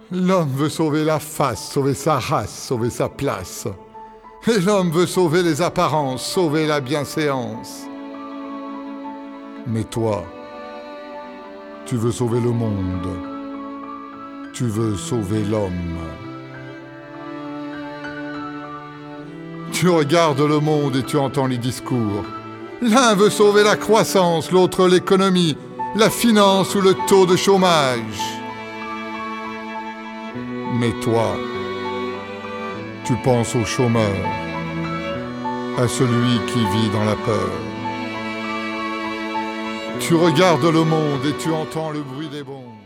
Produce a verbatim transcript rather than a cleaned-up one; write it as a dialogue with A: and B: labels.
A: L'homme veut sauver la face, sauver sa race, sauver sa place. Et l'homme veut sauver les apparences, sauver la bienséance. Mais toi, tu veux sauver le monde. Tu veux sauver l'homme. Tu regardes le monde et tu entends les discours. L'un veut sauver la croissance, l'autre l'économie, la finance ou le taux de chômage. Mais toi, tu penses au chômeur, à celui qui vit dans la peur. Tu regardes le monde et tu entends le bruit des bombes.